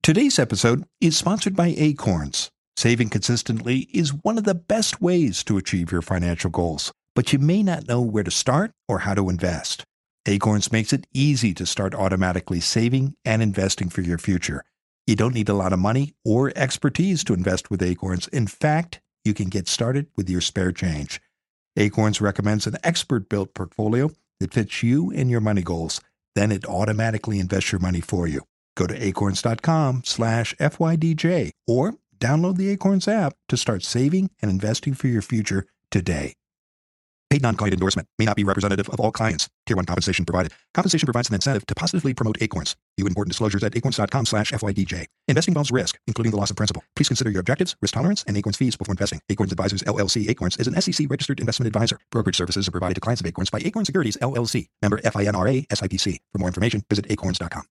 Today's episode is sponsored by Acorns. Saving consistently is one of the best ways to achieve your financial goals, but you may not know where to start or how to invest. Acorns makes it easy to start automatically saving and investing for your future. You don't need a lot of money or expertise to invest with Acorns. In fact, you can get started with your spare change. Acorns recommends an expert-built portfolio that fits you and your money goals. Then it automatically invests your money for you. Go to acorns.com/FYDJ or download the Acorns app to start saving and investing for your future today. Paid non-client endorsement may not be representative of all clients. Tier 1 compensation provided. Compensation provides an incentive to positively promote Acorns. View important disclosures at acorns.com/FYDJ. Investing involves risk, including the loss of principal. Please consider your objectives, risk tolerance, and Acorns fees before investing. Acorns Advisors LLC. Acorns is an SEC-registered investment advisor. Brokerage services are provided to clients of Acorns by Acorns Securities LLC. Member FINRA SIPC. For more information, visit acorns.com.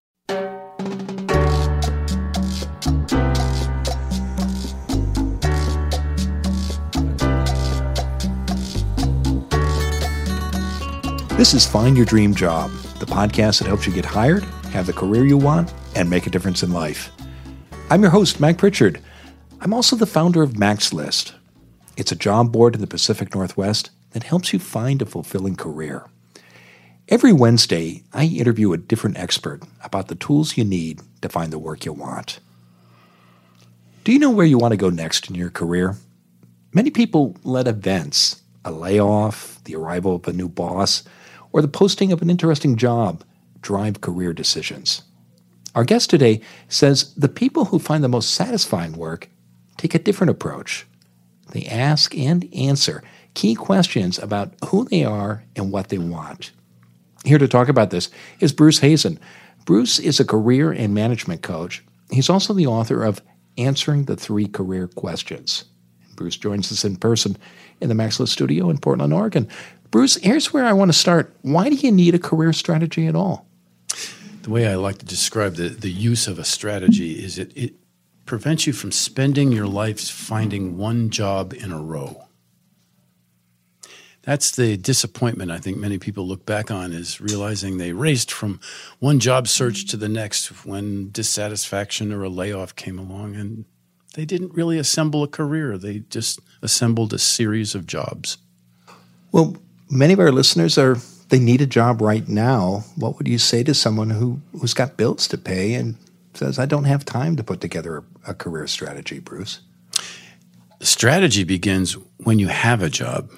This is Find Your Dream Job, the podcast that helps you get hired, have the career you want, and make a difference in life. I'm your host, Mac Pritchard. I'm also the founder of Mac's List. It's a job board in the Pacific Northwest that helps you find a fulfilling career. Every Wednesday, I interview a different expert about the tools you need to find the work you want. Do you know where you want to go next in your career? Many people let events, a layoff, the arrival of a new boss, or the posting of an interesting job drive career decisions. Our guest today says the people who find the most satisfying work take a different approach. They ask and answer key questions about who they are and what they want. Here to talk about this is Bruce Hazen. Bruce is a career and management coach. He's also the author of Answering the 3 Career Questions. Bruce joins us in person in the Mac's List studio in Portland, Oregon. Bruce, here's where I want to start. Why do you need a career strategy at all? The way I like to describe the use of a strategy is it prevents you from spending your life finding one job in a row. That's the disappointment I think many people look back on, is realizing they raced from one job search to the next when dissatisfaction or a layoff came along, and they didn't really assemble a career. They just assembled a series of jobs. Well, many of our listeners they need a job right now. What would you say to someone who's got bills to pay and says, I don't have time to put together a career strategy, Bruce? The strategy begins when you have a job.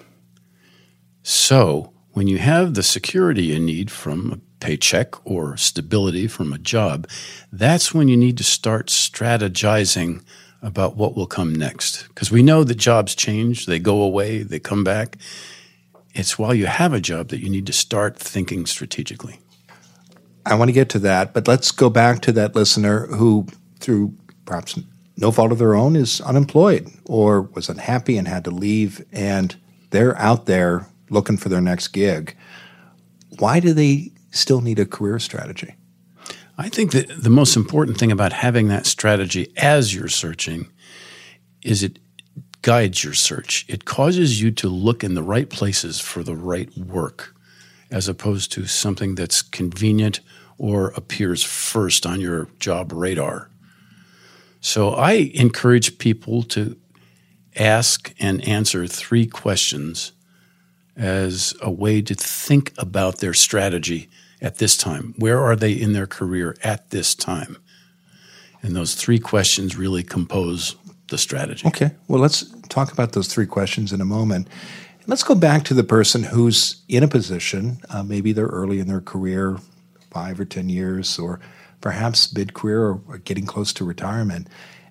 So when you have the security you need from a paycheck or stability from a job, that's when you need to start strategizing about what will come next. Because we know that jobs change, they go away, they come back. It's while you have a job that you need to start thinking strategically. I want to get to that, but let's go back to that listener who, through perhaps no fault of their own, is unemployed or was unhappy and had to leave, and they're out there looking for their next gig. Why do they still need a career strategy? I think that the most important thing about having that strategy as you're searching is it guides your search. It causes you to look in the right places for the right work, as opposed to something that's convenient or appears first on your job radar. So I encourage people to ask and answer 3 questions as a way to think about their strategy at this time. Where are they in their career at this time? And those 3 questions really compose the strategy. Okay. Well, let's talk about those 3 questions in a moment. Let's go back to the person who's in a position, maybe they're early in their career, 5 or 10 years, or perhaps mid-career or getting close to retirement.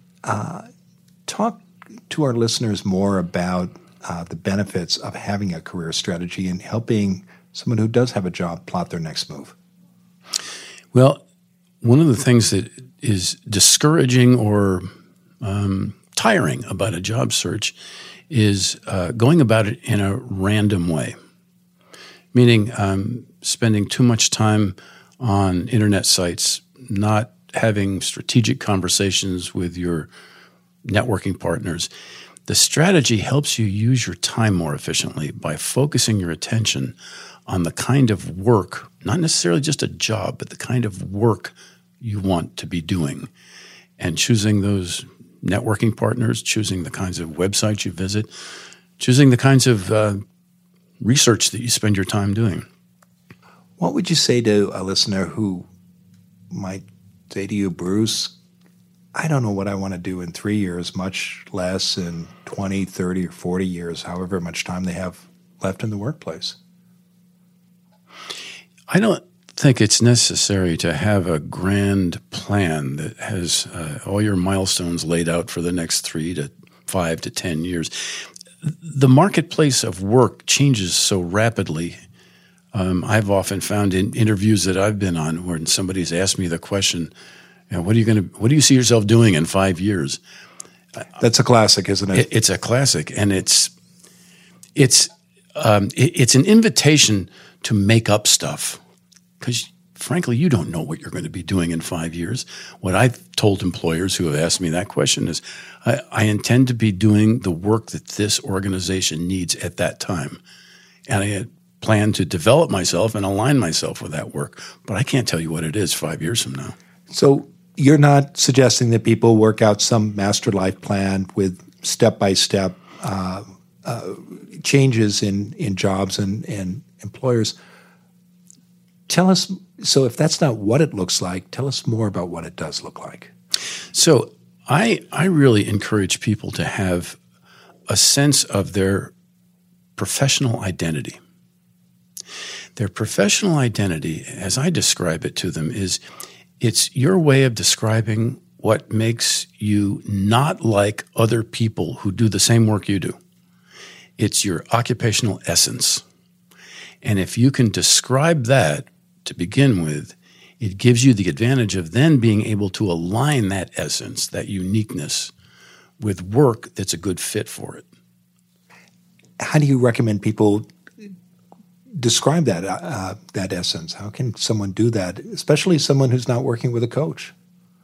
Talk to our listeners more about the benefits of having a career strategy and helping someone who does have a job plot their next move. Well, one of the things that is discouraging or tiring about a job search is going about it in a random way, meaning spending too much time on internet sites, not having strategic conversations with your networking partners. The strategy helps you use your time more efficiently by focusing your attention on the kind of work, not necessarily just a job, but the kind of work you want to be doing. and choosing those networking partners, choosing the kinds of websites you visit, choosing the kinds of research that you spend your time doing. What would you say to a listener who might say to you, Bruce, I don't know what I want to do in 3 years, much less in 20, 30, or 40 years, however much time they have left in the workplace? I don't think it's necessary to have a grand plan that has all your milestones laid out for the next 3 to 5 to 10 years. The marketplace of work changes so rapidly. I've often found in interviews that I've been on when somebody's asked me the question, what do you see yourself doing in 5 years? That's a classic, isn't it? It's a classic, and it's an invitation to make up stuff because, frankly, you don't know what you're going to be doing in 5 years. What I've told employers who have asked me that question is, I intend to be doing the work that this organization needs at that time, and I plan to develop myself and align myself with that work. But I can't tell you what it is 5 years from now. So you're not suggesting that people work out some master life plan with step-by-step changes in jobs and employers. Tell us, so if that's not what it looks like, tell us more about what it does look like. So I really encourage people to have a sense of their professional identity. Their professional identity, as I describe it to them, it's your way of describing what makes you not like other people who do the same work you do. It's your occupational essence. And if you can describe that to begin with, it gives you the advantage of then being able to align that essence, that uniqueness, with work that's a good fit for it. How do you recommend people describe that essence? How can someone do that, especially someone who's not working with a coach?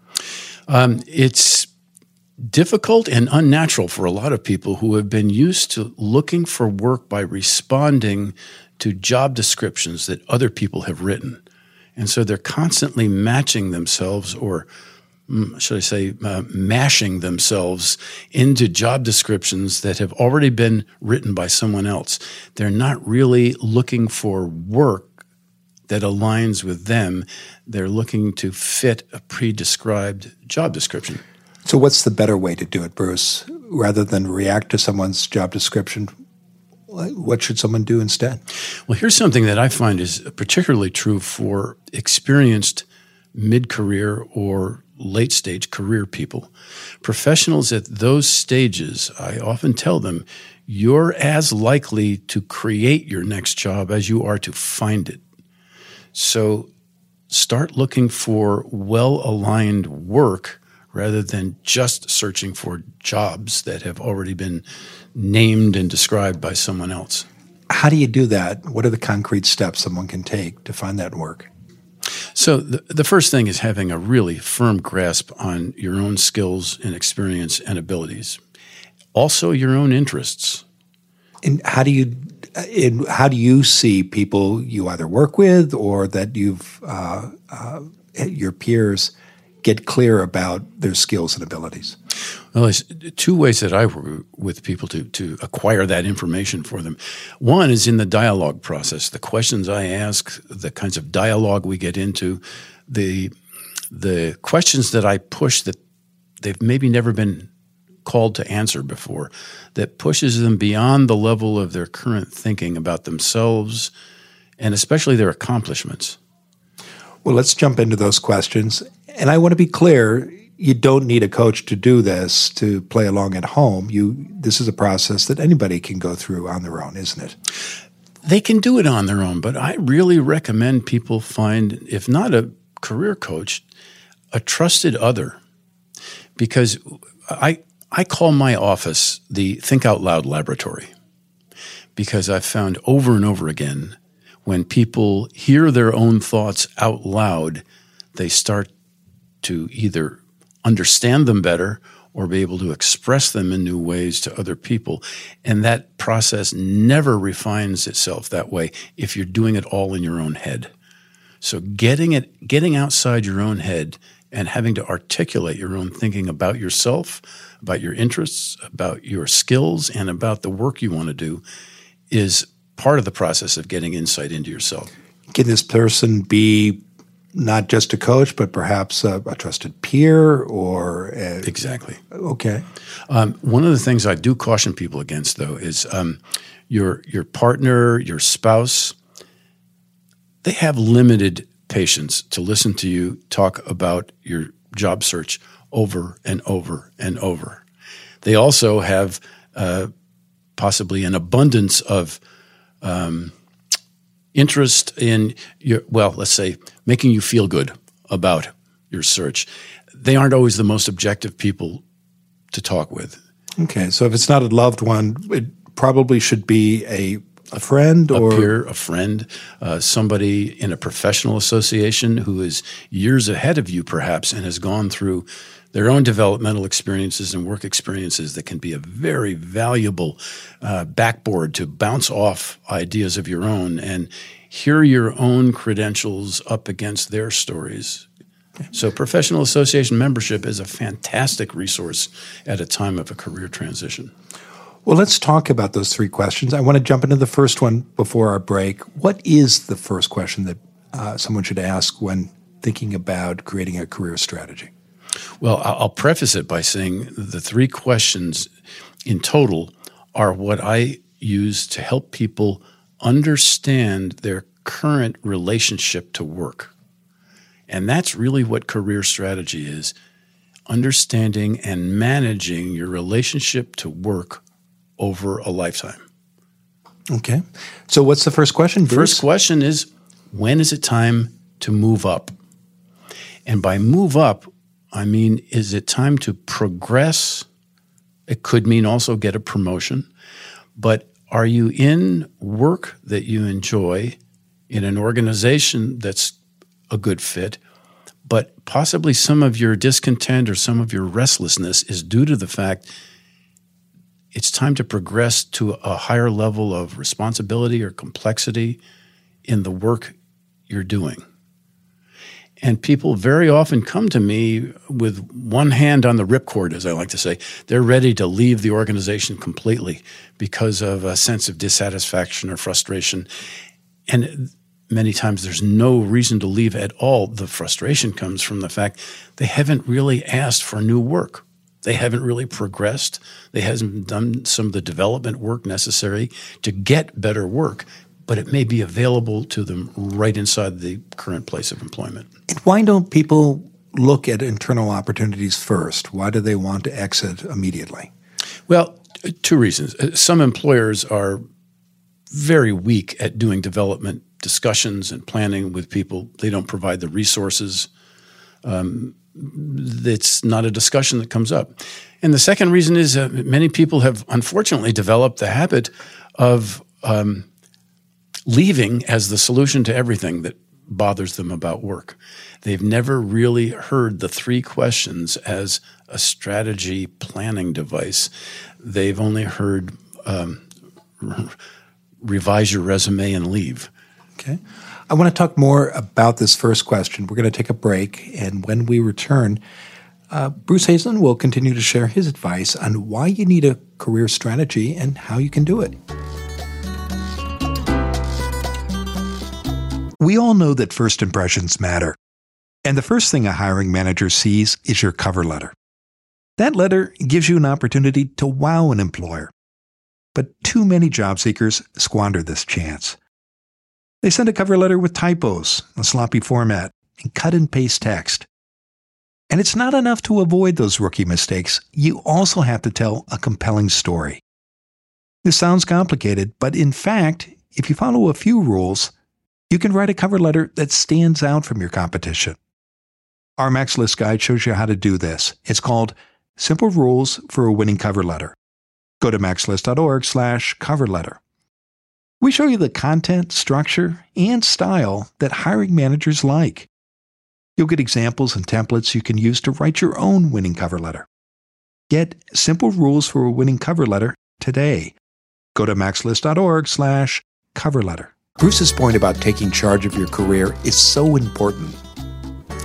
It's difficult and unnatural for a lot of people who have been used to looking for work by responding to job descriptions that other people have written. And so they're constantly matching themselves, or should I say, mashing themselves into job descriptions that have already been written by someone else. They're not really looking for work that aligns with them. They're looking to fit a pre-described job description. So what's the better way to do it, Bruce? Rather than react to someone's job description, what should someone do instead? Well, here's something that I find is particularly true for experienced mid-career or late-stage career people. Professionals at those stages, I often tell them, you're as likely to create your next job as you are to find it. So start looking for well-aligned work rather than just searching for jobs that have already been named and described by someone else. How do you do that? What are the concrete steps someone can take to find that work? So the first thing is having a really firm grasp on your own skills and experience and abilities. Also your own interests. And how do you see people you either work with or that you've your peers get clear about their skills and abilities? Well, there's two ways that I work with people to acquire that information for them. One is in the dialogue process, the questions I ask, the kinds of dialogue we get into, the questions that I push that they've maybe never been called to answer before, that pushes them beyond the level of their current thinking about themselves and especially their accomplishments. Well, let's jump into those questions. And I want to be clear, you don't need a coach to do this, to play along at home. This is a process that anybody can go through on their own, isn't it? They can do it on their own, but I really recommend people find, if not a career coach, a trusted other. Because I call my office the Think Out Loud Laboratory, because I've found over and over again when people hear their own thoughts out loud, they start to either understand them better or be able to express them in new ways to other people. And that process never refines itself that way if you're doing it all in your own head. So getting outside your own head and having to articulate your own thinking about yourself, about your interests, about your skills, and about the work you want to do is part of the process of getting insight into yourself. Can this person be not just a coach, but perhaps a trusted peer or Exactly. Okay. One of the things I do caution people against, though, is your partner, your spouse, they have limited patience to listen to you talk about your job search over and over and over. They also have possibly an abundance of interest in let's say, making you feel good about your search. They aren't always the most objective people to talk with. Okay, so if it's not a loved one, it probably should be a friend or a peer, a friend, somebody in a professional association who is years ahead of you perhaps and has gone through their own developmental experiences and work experiences that can be a very valuable backboard to bounce off ideas of your own and hear your own credentials up against their stories. So professional association membership is a fantastic resource at a time of a career transition. Well, let's talk about those three questions. I want to jump into the first one before our break. What is the first question that someone should ask when thinking about creating a career strategy? Well, I'll preface it by saying the three questions in total are what I use to help people understand their current relationship to work. And that's really what career strategy is, understanding and managing your relationship to work over a lifetime. Okay. So what's the first question, Bruce? First question is, when is it time to move up? And by move up, I mean, is it time to progress? It could mean also get a promotion. But are you in work that you enjoy in an organization that's a good fit, but possibly some of your discontent or some of your restlessness is due to the fact it's time to progress to a higher level of responsibility or complexity in the work you're doing. And people very often come to me with one hand on the ripcord, as I like to say. They're ready to leave the organization completely because of a sense of dissatisfaction or frustration. And many times there's no reason to leave at all. The frustration comes from the fact they haven't really asked for new work. They haven't really progressed. They haven't done some of the development work necessary to get better work, but it may be available to them right inside the current place of employment. And why don't people look at internal opportunities first? Why do they want to exit immediately? Well, two reasons. Some employers are very weak at doing development discussions and planning with people. They don't provide the resources. It's not a discussion that comes up. And the second reason is many people have unfortunately developed the habit of leaving as the solution to everything that bothers them about work. They've never really heard the three questions as a strategy planning device. They've only heard revise your resume and leave. Okay. I want to talk more about this first question. We're going to take a break, and when we return, Bruce Hazelden will continue to share his advice on why you need a career strategy and how you can do it. We all know that first impressions matter, and the first thing a hiring manager sees is your cover letter. That letter gives you an opportunity to wow an employer, but too many job seekers squander this chance. They send a cover letter with typos, a sloppy format, and cut-and-paste text. And it's not enough to avoid those rookie mistakes. You also have to tell a compelling story. This sounds complicated, but in fact, if you follow a few rules, you can write a cover letter that stands out from your competition. Our Max List Guide shows you how to do this. It's called Simple Rules for a Winning Cover Letter. Go to maxlist.org/cover letter. We show you the content, structure, and style that hiring managers like. You'll get examples and templates you can use to write your own winning cover letter. Get Simple Rules for a Winning Cover Letter today. Go to maxlist.org/cover letter. Bruce's point about taking charge of your career is so important. And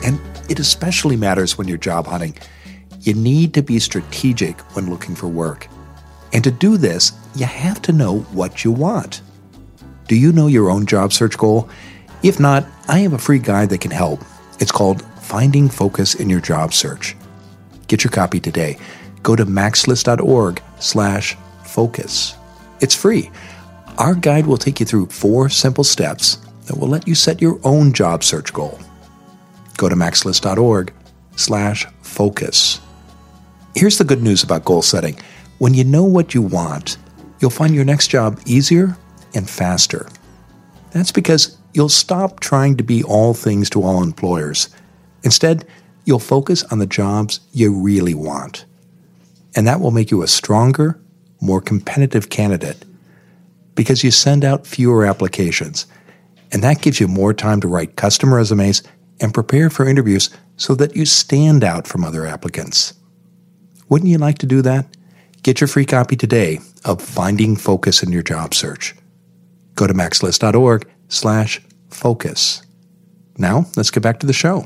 it especially matters when you're job hunting. You need to be strategic when looking for work. And to do this, you have to know what you want. Do you know your own job search goal? If not, I have a free guide that can help. It's called Finding Focus in Your Job Search. Get your copy today. Go to maxlist.org/focus. It's free. Our guide will take you through 4 simple steps that will let you set your own job search goal. Go to maxlist.org/focus. Here's the good news about goal setting. When you know what you want, you'll find your next job easier and faster. That's because you'll stop trying to be all things to all employers. Instead, you'll focus on the jobs you really want. And that will make you a stronger, more competitive candidate because you send out fewer applications. And that gives you more time to write custom resumes and prepare for interviews so that you stand out from other applicants. Wouldn't you like to do that? Get your free copy today of Finding Focus in Your Job Search. Go to maxlist.org/focus. Now, let's get back to the show.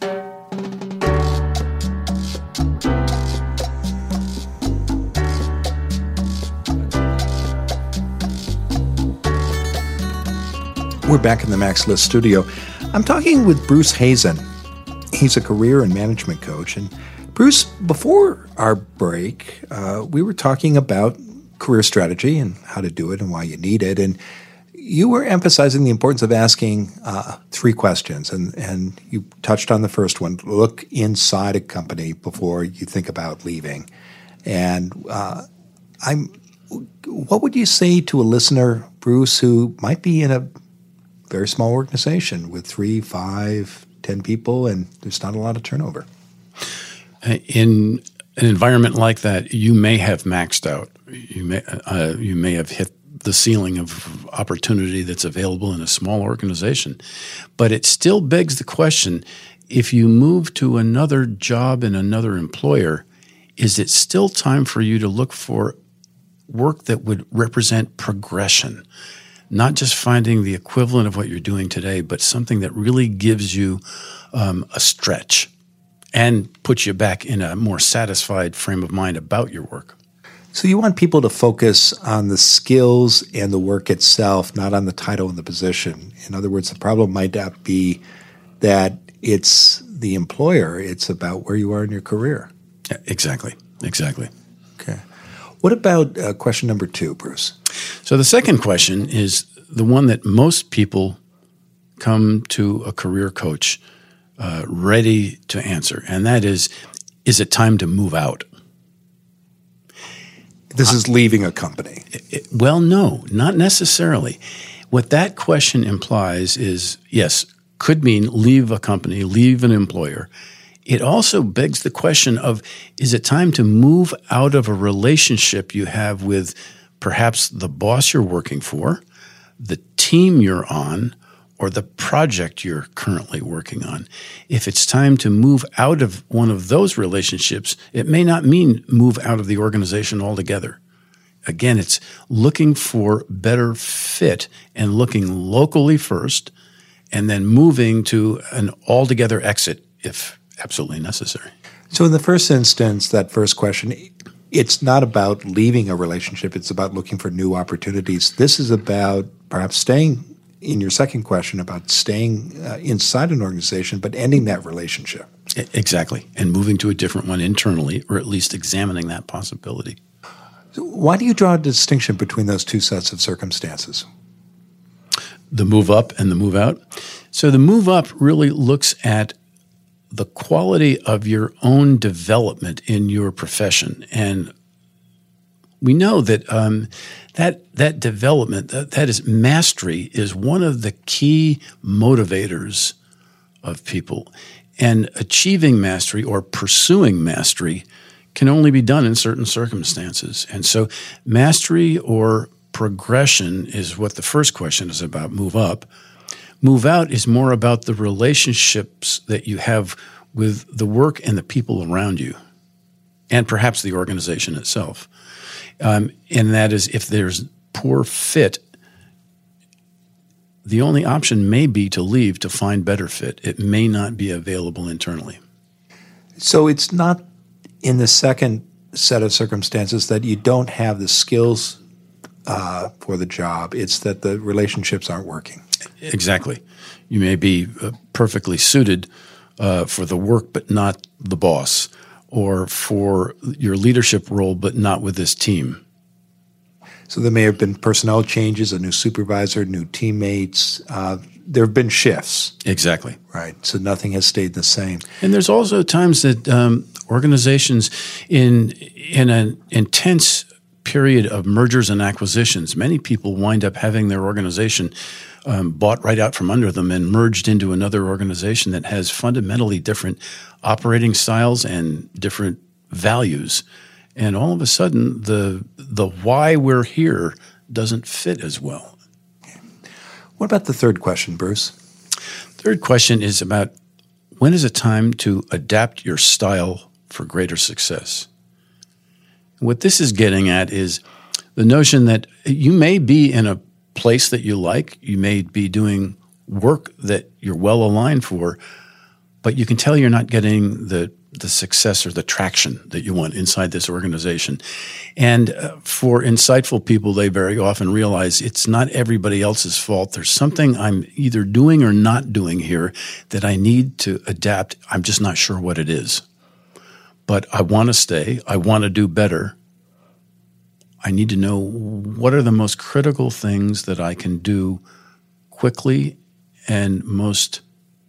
We're back in the Max List studio. I'm talking with Bruce Hazen. He's a career and management coach. And Bruce, before our break, we were talking about career strategy and how to do it and why you need it. And you were emphasizing the importance of asking 3 questions. And you touched on the first one. Look inside a company before you think about leaving. And what would you say to a listener, Bruce, who might be in a very small organization with 3, 5, 10 people, and there's not a lot of turnover? In an environment like that, you may have maxed out. You may have hit the ceiling of opportunity that's available in a small organization. But it still begs the question, if you move to another job in another employer, is it still time for you to look for work that would represent progression? Not just finding the equivalent of what you're doing today, but something that really gives you a stretch and puts you back in a more satisfied frame of mind about your work. So you want people to focus on the skills and the work itself, not on the title and the position. In other words, the problem might not be that it's the employer. It's about where you are in your career. Yeah, exactly. Okay. What about question number 2, Bruce? So the second question is the one that most people come to a career coach ready to answer, and that is it time to move out? This is leaving a company. Well, no, not necessarily. What that question implies is, yes, could mean leave a company, leave an employer. It also begs the question of, is it time to move out of a relationship you have with perhaps the boss you're working for, the team you're on, or the project you're currently working on? If it's time to move out of one of those relationships, it may not mean move out of the organization altogether. Again, it's looking for better fit and looking locally first, and then moving to an altogether exit if absolutely necessary. So in the first instance, that first question, it's not about leaving a relationship. It's about looking for new opportunities. This is about perhaps staying, in your second question, about staying inside an organization but ending that relationship. Exactly, and moving to a different one internally, or at least examining that possibility. So why do you draw a distinction between those 2 sets of circumstances? The move up and the move out. So the move up really looks at the quality of your own development in your profession. And we know that that development, that is mastery, is one of the key motivators of people. And achieving mastery or pursuing mastery can only be done in certain circumstances. And so mastery or progression is what the first question is about, move up. Move out is more about the relationships that you have with the work and the people around you, and perhaps the organization itself. And that is, if there's poor fit, the only option may be to leave to find better fit. It may not be available internally. So it's not in the second set of circumstances that you don't have the skills for the job. It's that the relationships aren't working. Exactly. You may be perfectly suited for the work, but not the boss, or for your leadership role, but not with this team. So there may have been personnel changes, a new supervisor, new teammates. There have been shifts. Exactly. Right. So nothing has stayed the same. And there's also times that organizations in an intense period of mergers and acquisitions, many people wind up having their organization bought right out from under them and merged into another organization that has fundamentally different operating styles and different values. And all of a sudden, the why we're here doesn't fit as well. What about the third question, Bruce? Third question is about when is it time to adapt your style for greater success? What this is getting at is the notion that you may be in a place that you like, you may be doing work that you're well aligned for, but you can tell you're not getting the success or the traction that you want inside this organization. And for insightful people, they very often realize it's not everybody else's fault. There's something I'm either doing or not doing here that I need to adapt. I'm just not sure what it is. But I want to stay. I want to do better. I need to know what are the most critical things that I can do quickly and most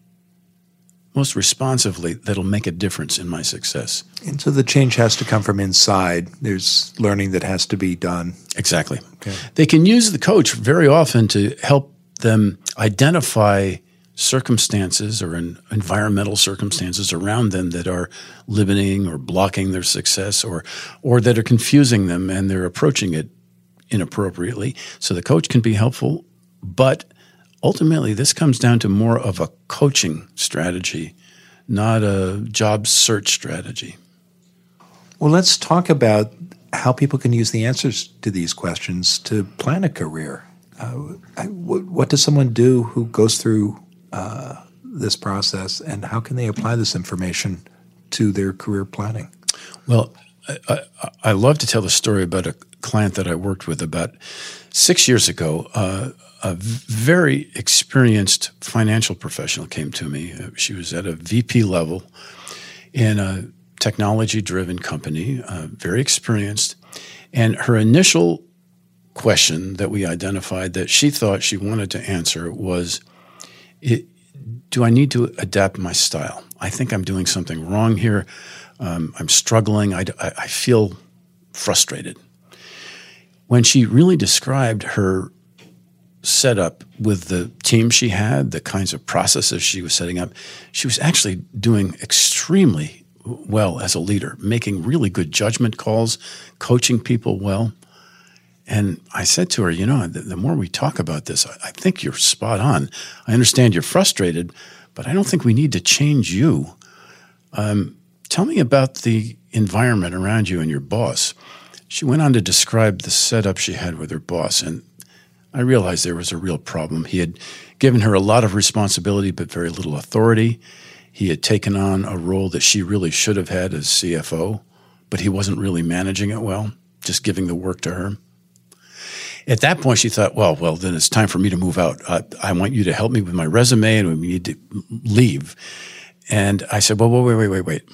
responsively that'll make a difference in my success. And so the change has to come from inside. There's learning that has to be done. Exactly. Okay. They can use the coach very often to help them identify circumstances or environmental circumstances around them that are limiting or blocking their success or that are confusing them and they're approaching it inappropriately. So the coach can be helpful, but ultimately, this comes down to more of a coaching strategy, not a job search strategy. Well, let's talk about how people can use the answers to these questions to plan a career. What does someone do who goes through this process, and how can they apply this information to their career planning? Well, I love to tell the story about a client that I worked with about 6 years ago. A very experienced financial professional came to me. She was at a VP level in a technology-driven company, very experienced. And her initial question that we identified that she thought she wanted to answer was, do I need to adapt my style? I think I'm doing something wrong here. I'm struggling. I feel frustrated. When she really described her setup with the team she had, the kinds of processes she was setting up, she was actually doing extremely well as a leader, making really good judgment calls, coaching people well. And I said to her, the more we talk about this, I think you're spot on. I understand you're frustrated, but I don't think we need to change you. Tell me about the environment around you and your boss. She went on to describe the setup she had with her boss, and I realized there was a real problem. He had given her a lot of responsibility but very little authority. He had taken on a role that she really should have had as CFO, but he wasn't really managing it well, just giving the work to her. At that point, she thought, well, then it's time for me to move out. I want you to help me with my resume, and we need to leave. And I said, well, wait.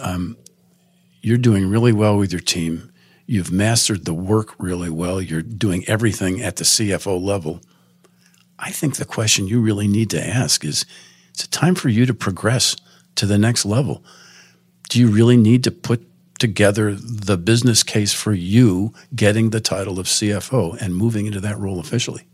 You're doing really well with your team. You've mastered the work really well. You're doing everything at the CFO level. I think the question you really need to ask is it time for you to progress to the next level? Do you really need to put together the business case for you getting the title of CFO and moving into that role officially?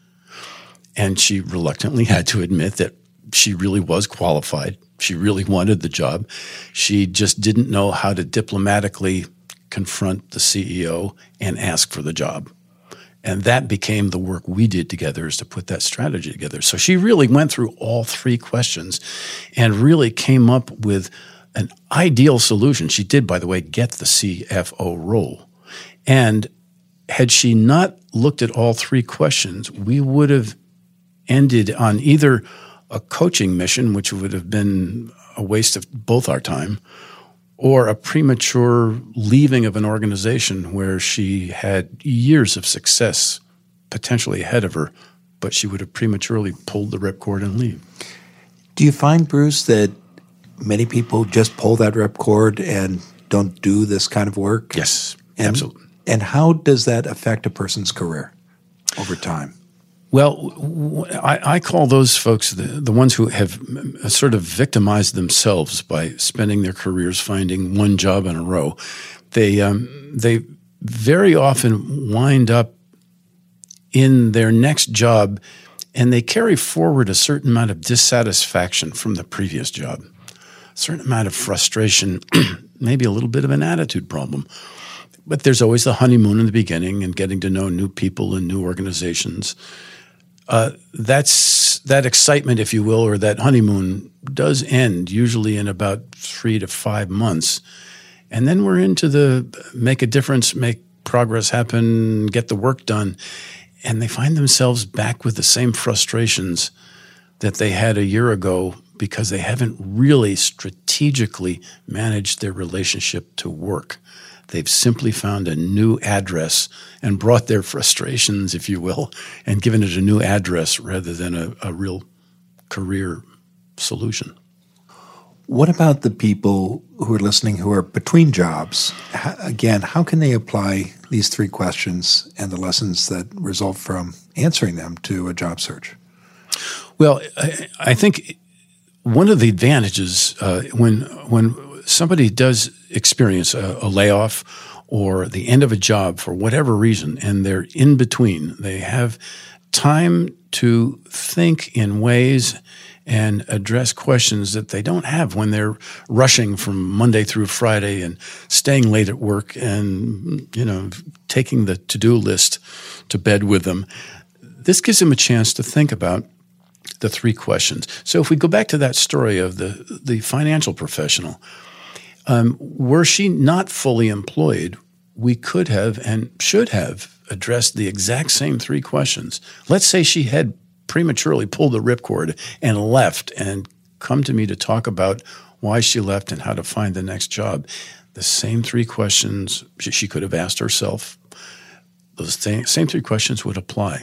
And she reluctantly had to admit that she really was qualified. She really wanted the job. She just didn't know how to diplomatically confront the CEO and ask for the job. And that became the work we did together, is to put that strategy together. So she really went through all three questions and really came up with an ideal solution. She did, by the way, get the CFO role. And had she not looked at all three questions, we would have ended on either a coaching mission, which would have been a waste of both our time, or a premature leaving of an organization where she had years of success potentially ahead of her, but she would have prematurely pulled the ripcord and leave. Do you find, Bruce, that many people just pull that ripcord and don't do this kind of work? Yes, absolutely. And how does that affect a person's career over time? Well, I call those folks the ones who have sort of victimized themselves by spending their careers finding one job in a row. They very often wind up in their next job, and they carry forward a certain amount of dissatisfaction from the previous job, a certain amount of frustration, maybe a little bit of an attitude problem. But there's always the honeymoon in the beginning and getting to know new people and new organizations. That excitement, if you will, or that honeymoon does end usually in about 3 to 5 months. And then we're into the make a difference, make progress happen, get the work done. And they find themselves back with the same frustrations that they had a year ago because they haven't really strategically managed their relationship to work. They've simply found a new address and brought their frustrations, if you will, and given it a new address rather than a real career solution. What about the people who are listening who are between jobs? Again, how can they apply these 3 questions and the lessons that result from answering them to a job search? Well, I think one of the advantages when somebody does experience a layoff or the end of a job for whatever reason, and they're in between, they have time to think in ways and address questions that they don't have when they're rushing from Monday through Friday and staying late at work and, taking the to-do list to bed with them. This gives them a chance to think about the 3 questions. So if we go back to that story of the financial professional, were she not fully employed, we could have and should have addressed the exact same 3 questions. Let's say she had prematurely pulled the ripcord and left and come to me to talk about why she left and how to find the next job. The same 3 questions she could have asked herself. Those same 3 questions would apply.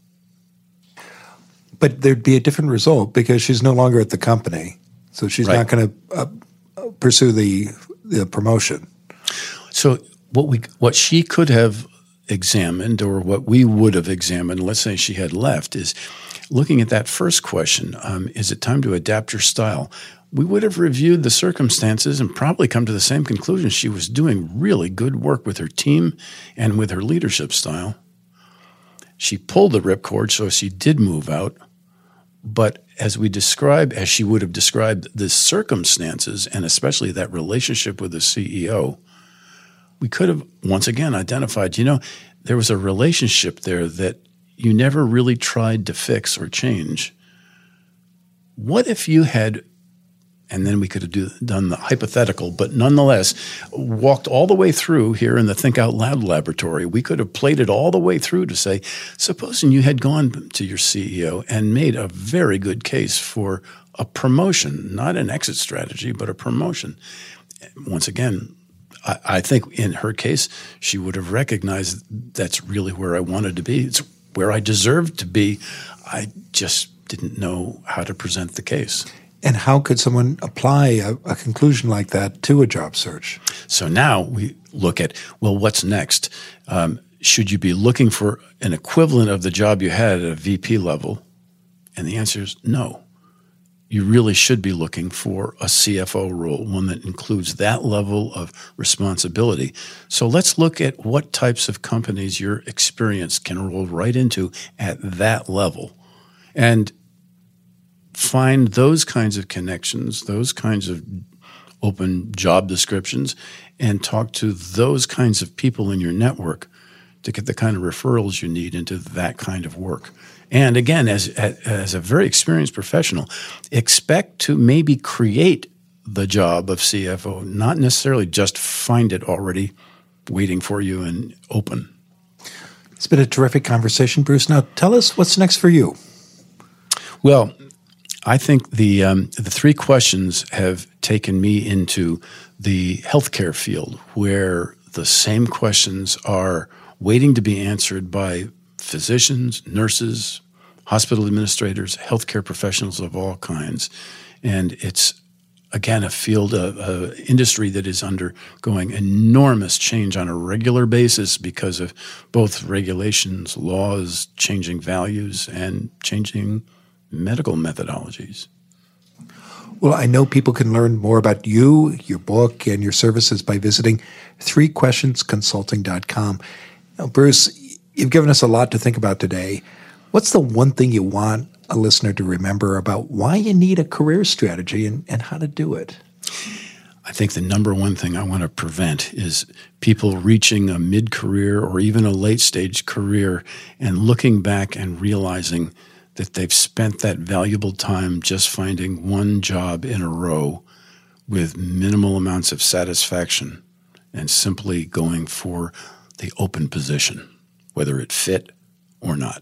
But there'd be a different result because she's no longer at the company. So she's not going to pursue the promotion. So what she could have examined, or what we would have examined, let's say she had left, is looking at that first question, is it time to adapt your style? We would have reviewed the circumstances and probably come to the same conclusion. She was doing really good work with her team and with her leadership style. She pulled the ripcord, so she did move out. But as she would have described the circumstances, and especially that relationship with the CEO, we could have once again identified, there was a relationship there that you never really tried to fix or change. What if you had, and then we could have done the hypothetical, but nonetheless, walked all the way through here in the Think Out Loud laboratory. We could have played it all the way through to say, supposing you had gone to your CEO and made a very good case for a promotion, not an exit strategy, but a promotion. Once again, I think in her case, she would have recognized that's really where I wanted to be. It's where I deserved to be. I just didn't know how to present the case. And how could someone apply a conclusion like that to a job search? So now we look at, well, what's next? Should you be looking for an equivalent of the job you had at a VP level? And the answer is no. You really should be looking for a CFO role, one that includes that level of responsibility. So let's look at what types of companies your experience can roll right into at that level. And find those kinds of connections, those kinds of open job descriptions, and talk to those kinds of people in your network to get the kind of referrals you need into that kind of work. And again, as a very experienced professional, expect to maybe create the job of CFO, not necessarily just find it already waiting for you and open. It's been a terrific conversation, Bruce. Now tell us what's next for you. Well, I think the 3 questions have taken me into the healthcare field, where the same questions are waiting to be answered by physicians, nurses, hospital administrators, healthcare professionals of all kinds. And it's, again, a field, of industry that is undergoing enormous change on a regular basis because of both regulations, laws, changing values, and changing medical methodologies. Well, I know people can learn more about you, your book, and your services by visiting 3questionsconsulting.com. Now, Bruce, you've given us a lot to think about today. What's the one thing you want a listener to remember about why you need a career strategy and how to do it? I think the number one thing I want to prevent is people reaching a mid-career or even a late-stage career and looking back and realizing that they've spent that valuable time just finding one job in a row with minimal amounts of satisfaction and simply going for the open position, whether it fit or not.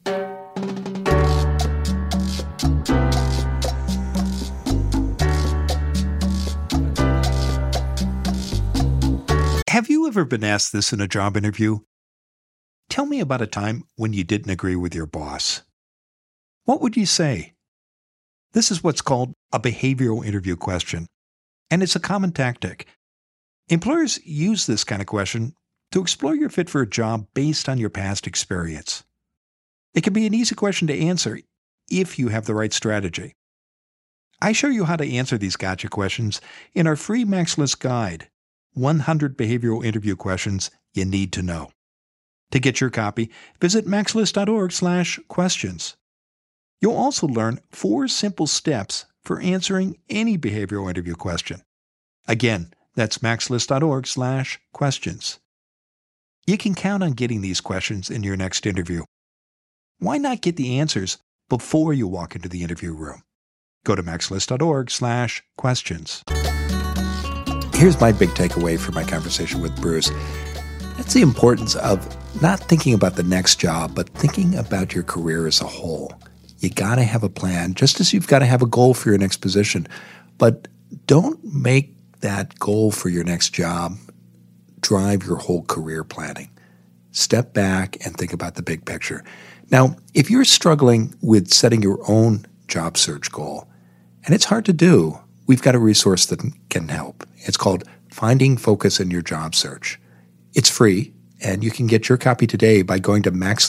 Have you ever been asked this in a job interview? Tell me about a time when you didn't agree with your boss. What would you say? This is what's called a behavioral interview question, and it's a common tactic. Employers use this kind of question to explore your fit for a job based on your past experience. It can be an easy question to answer if you have the right strategy. I show you how to answer these gotcha questions in our free Max List guide, 100 Behavioral Interview Questions You Need to Know. To get your copy, visit maxlist.org/questions. You'll also learn 4 simple steps for answering any behavioral interview question. Again, that's maxlist.org/questions. You can count on getting these questions in your next interview. Why not get the answers before you walk into the interview room? Go to maxlist.org/questions. Here's my big takeaway from my conversation with Bruce. That's the importance of not thinking about the next job, but thinking about your career as a whole. You got to have a plan, just as you've got to have a goal for your next position. But don't make that goal for your next job drive your whole career planning. Step back and think about the big picture. Now, if you're struggling with setting your own job search goal, and it's hard to do, we've got a resource that can help. It's called Finding Focus in Your Job Search. It's free, and you can get your copy today by going to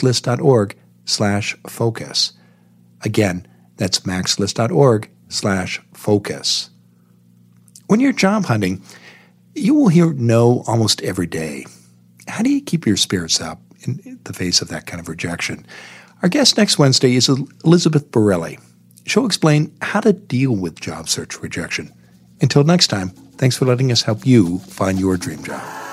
maxlist.org/focus. Again, that's maxlist.org/focus. When you're job hunting, you will hear no almost every day. How do you keep your spirits up in the face of that kind of rejection? Our guest next Wednesday is Elizabeth Borelli. She'll explain how to deal with job search rejection. Until next time, thanks for letting us help you find your dream job.